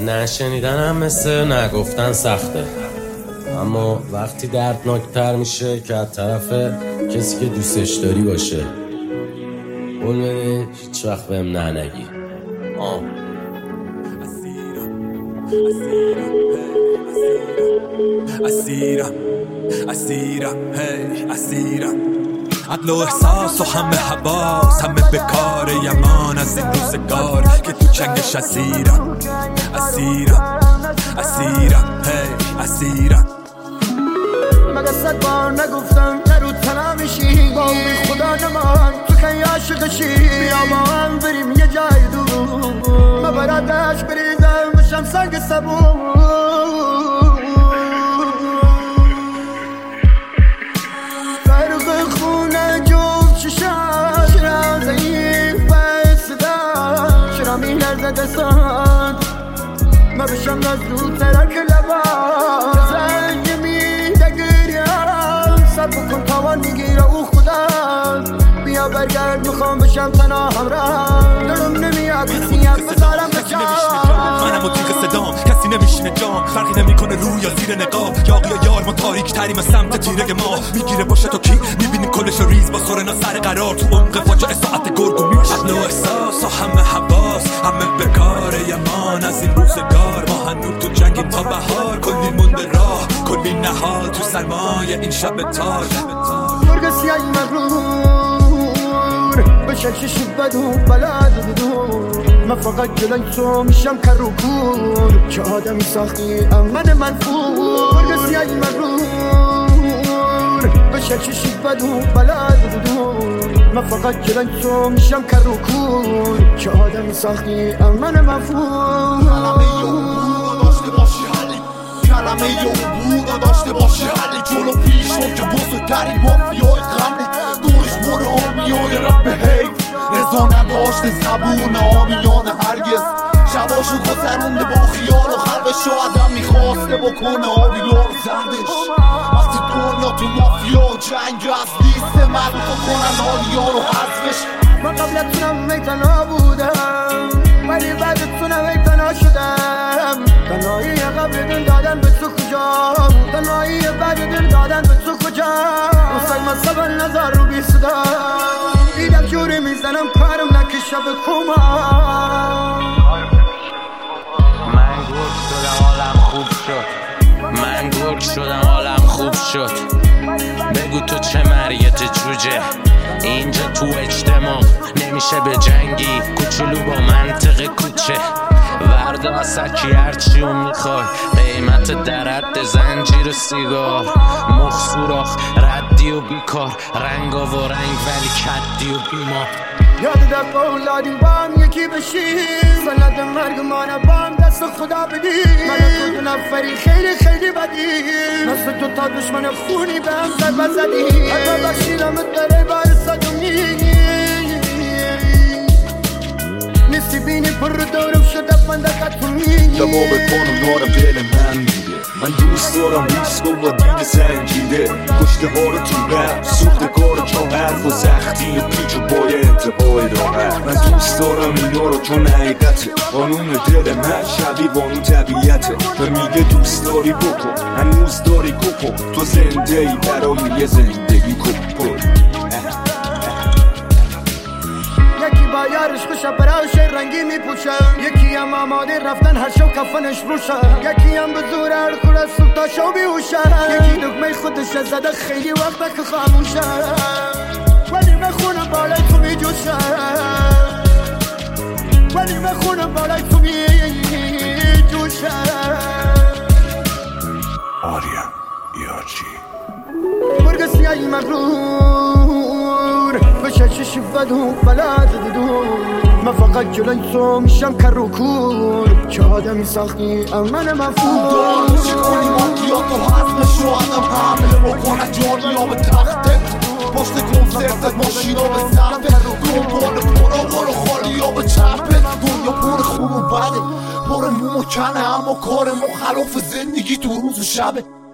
نشنیدنم مثل نگفتن سخته، اما وقتی دردناکتر میشه که از طرف کسی که دوستش داری باشه. قول بده هیچ وقت بهم نگی. عدل و احساس و همه حواس، همه بکار یمان از این روزگار که تو چنگش اسیرم. مگه 100 بار نگفتم نرو تنها میشی، با خدا نمان تو که عاشقشی. بیا با هم بریم یه جای دور، مبراتش بریزم بشم سنگ صبور. فرق خونه جفت چشم، چرا ضعیف بستدم، چرا میلرزه دستان ما بشم نزدود ترک لبان. زنگ میده گریم سر بکن تاوان میگیره او خودم. بیا برگرد میخوام بشم تنها همراه، دلم نمیاد کسیم بذارم بچم. منم و تیغ صدام کسی نمیشینه جام، فرقی نمیکنه روی یا زیر نقاب. یاقی یا یار ما تاریک تریم سمت تیره ما میگیره باشه تو کی میبینی کلش ریز با سرنا سر قرار تو عمق فاجعه ساعت گرگو میشه. عقل و احساس و همه حواس، همه بکار یمان از این روزگار. ما هنوز تو جنگیم تا بهار، کلی مونده راه کلی نهال تو سرمایه این شب تار. مرگ سیاهی مغرور بشه چشی بدو بلد بدون، من فقط جلوی تو میشم کر و کور که آدمی ساختی امن منفور. مرگ سیاهی مغرور بشه چشی بدو بلد بدون، من فقط جلوی تو میشم کر و کور که آدمی ساختی امن منفور. کلمه یه عبور داشته باشی حلی جلو پیش رو که بزرگترین مافیای غمه. دورش مور آمیای رب حیف، رضا نداشته زبون آمیان هرگز. شباشو گذرونده با خیال و خلقش و آدم میخواسته بکنه آبیار زندش. وقتی دنیا تو مافیا و جنگ از لیست مرد بکنن آلیا رو حذفش. من قبلتونم میتنها بودم ولی بعدتونم میتنها شدم. تنهایی قبل دل دادن به تو کجا، تنهایی بعد دل دادن به تو کجا. اصلا من سبل نظر رو بی صدا دیدم جوری میزنم کارم نکشه به کما. من گرگ شدم حالم خوب شد، من گرگ شدم حالم خوب شد. بگو تو چه مریت جوجه اینجا تو اجتماع نمیشه به جنگی کوچولو با منطق کوچه. وردا سکی هرچی اون میخوای، قیمت در حد زنجیر سیگار. مخ سوراخ ردی و بیکار، رنگا و رنگ ولی کدی و بیمار. یاد دفعه اولادیم با هم یکی بشیم، سند مرگ مانه با هم دست خدا بدیم. من تو دو نفری خیلی خیلی بدیم، مثل تو تا دشمن خونی به هم ضربه زدیم. حتی بخشیدمت داره باعث دونی نیستی بینی پر دورم شده بندقت تو میگی. دبابت بانو دارم دل من میده، من دوست دارم ریسک و دید سنگیده. کشته ها رو تو رم سوخت کار چون حرف و سختی پیچ و پای انتباه راحت. من دوست دارم اینا رو چون حقیقته، قانون دل من شبیه بانو طبیعته. و میگه دوست داری بکن هنوز داری کن، تو زنده ای برای یه زندگی کن. یکی با یارش خوشه براش رنگی میپوشه، یکی هم آماده رفتن هر شو کفنش روشه. یکی هم به زور هر خور از صبح تا شو بیهوشه، یکی دکمه خودش زده خیلی وقت که خاموشه. ولی بخونه بالای تو میجوشه، ولی بخونه بالای تو میجوشه. آریان یارچی مرگ سیاهی مغرور بشه چشی بدو بلد بدون، من فقط جلوی تو میشم کر و کور که آدمی ساختی امن مفهوم. دارم چه کنی مافیا تو حضمش رو آدم حمله بکنه جانیا به تختت. پشت کنسرتت ماشینا به سمتت، دنبال برو خالی ها به چپت. دنیا پر خوب و بده پر مو و کنه، اما کار ما خلاف زندگی تو روز و شبه.